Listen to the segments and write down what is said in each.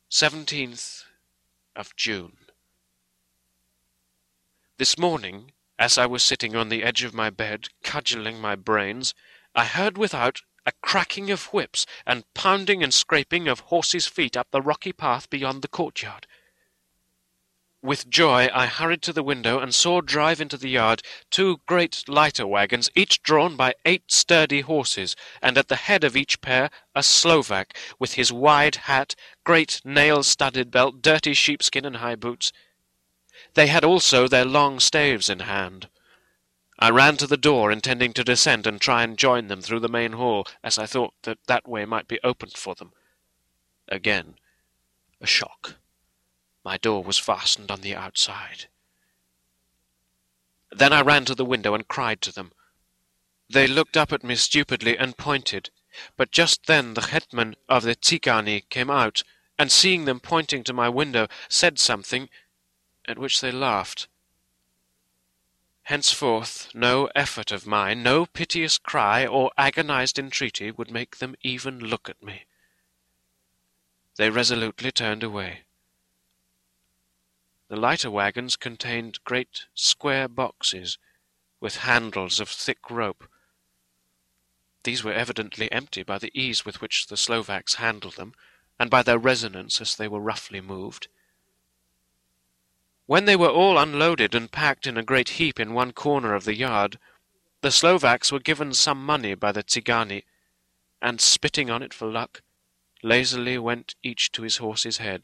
17th of June. This morning, as I was sitting on the edge of my bed, cudgelling my brains, I heard without a cracking of whips and pounding and scraping of horses' feet up the rocky path beyond the courtyard. With joy I hurried to the window and saw drive into the yard 2 great lighter wagons, each drawn by 8 sturdy horses, and at the head of each pair a Slovak, with his wide hat, great nail-studded belt, dirty sheepskin and high boots. They had also their long staves in hand. I ran to the door, intending to descend and try and join them through the main hall, as I thought that way might be opened for them. Again a shock. My door was fastened on the outside. Then I ran to the window and cried to them. They looked up at me stupidly and pointed, but just then the hetman of the Tsigani came out, and seeing them pointing to my window, said something, at which they laughed. Henceforth no effort of mine, no piteous cry or agonized entreaty would make them even look at me. They resolutely turned away. The lighter wagons contained great square boxes, with handles of thick rope. These were evidently empty by the ease with which the Slovaks handled them, and by their resonance as they were roughly moved. When they were all unloaded and packed in a great heap in one corner of the yard, the Slovaks were given some money by the Tsigani, and, spitting on it for luck, lazily went each to his horse's head.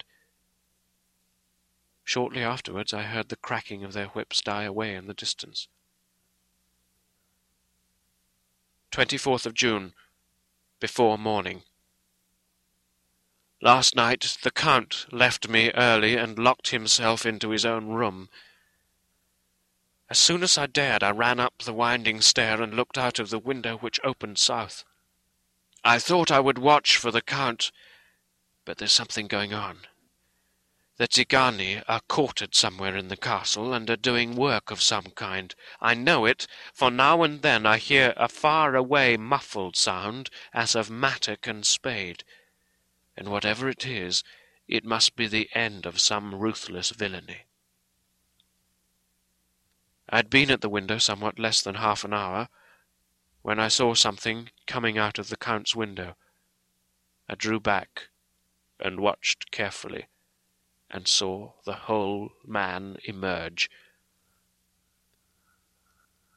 Shortly afterwards I heard the cracking of their whips die away in the distance. 24th of June, before morning. Last night the Count left me early and locked himself into his own room. As soon as I dared, I ran up the winding stair and looked out of the window which opened south. I thought I would watch for the Count, but there's something going on. The Tsigani are quartered somewhere in the castle, and are doing work of some kind. I know it, for now and then I hear a far-away muffled sound, as of mattock and spade, and whatever it is, it must be the end of some ruthless villainy. I had been at the window somewhat less than half an hour, when I saw something coming out of the Count's window. I drew back, and watched carefully, and saw the whole man emerge,